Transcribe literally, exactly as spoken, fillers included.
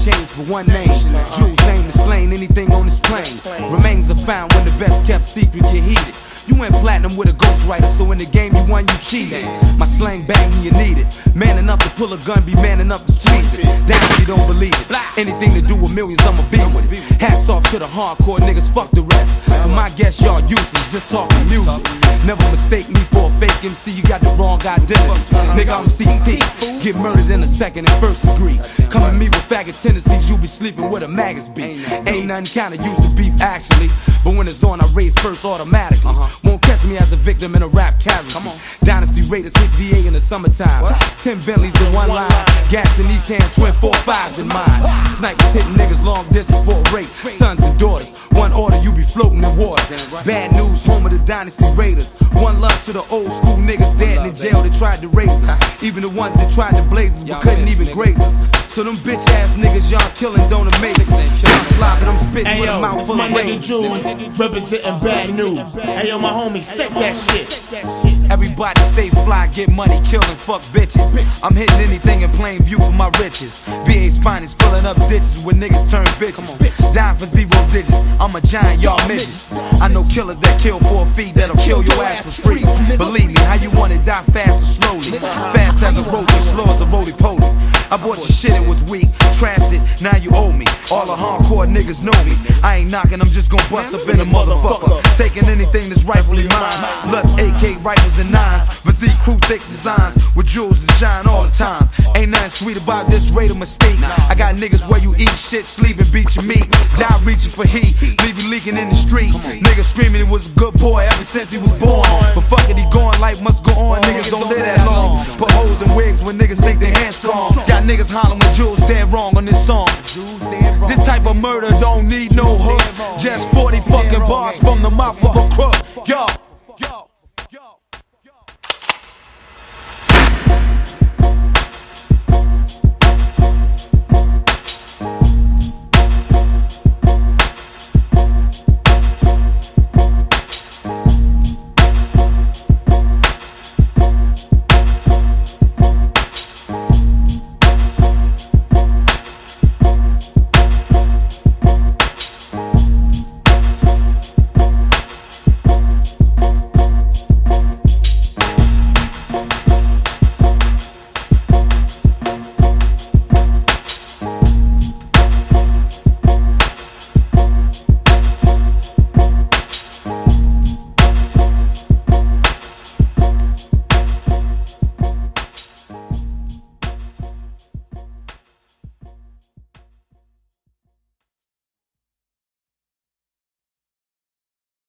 changed for one name. Jules aimed and slain anything on this plane. Remains are found when the best kept secret get heated. You went platinum with a ghostwriter, so in the game you won, you cheated. My slang banging, you need it. Manning up to pull a gun, be manning up to squeeze it. Down if you don't believe it. Anything to do with millions, I'ma be with it. Hats off to the hardcore niggas, fuck the rest. For my guess, y'all useless, just talking music. Never mistake me for a fake M C, you got the wrong identity. Nigga, I'm C T. Get murdered in a second in first degree. Come at me with faggot tendencies, you be sleeping where the maggots be. Ain't nothing kinda used to beef actually, but when it's on, I raise first automatically. Won't catch me as a victim in a rap casualty. Dynasty Raiders hit V A in the summertime. Ten Bentleys in one line, gas in each hand, twin four fives in mine. Snipers hitting niggas long distance for a rape. Sons and daughters, one order, you be floating in water. Bad news, home of the Dynasty Raiders. One love to the old school niggas dead in jail that tried to raise us. Even the ones that tried to blaze us but couldn't even graze us. So them bitch ass niggas y'all killing don't amaze us. Y'all slopping, I'm spitting hey, with yo, a mouth full of nigga Jules, representing bad news. Hey yo, my homie, set that shit. Everybody stay fly, get money, killing, fuck bitches. I'm hitting anything in plain view for my riches. V A's finest, filling up ditches when niggas turn bitches. Dying for zero digits, I'm a giant, y'all midgets. I know killers that kill for a fee that'll kill your ass for free. Believe me, how you want it, die fast or slowly. Fast as a roach, slow as a roly-poly. I bought your shit, it was weak, trashed it, now you owe me. All the hardcore niggas know me. I ain't knocking, I'm just gon' bust up in a motherfucker. Taking anything that's rightfully mine. Lust A K rifles and nines. Physique crew thick designs with jewels that shine all the time. Ain't nothing sweet about this rate of mistake. I got niggas where you eat shit, sleep and beat your meat. Die reaching for heat, leave you leaking in the streets. Niggas screaming he was a good boy ever since he was born. But fuck it, he going, life must go on. Niggas don't live that long. Put hoes in wigs when niggas think they hands strong. Got niggas hollering when Jules dead wrong on this song. This type of murder don't need no hook. Just forty fucking bars from the mouth of a crook. Yo.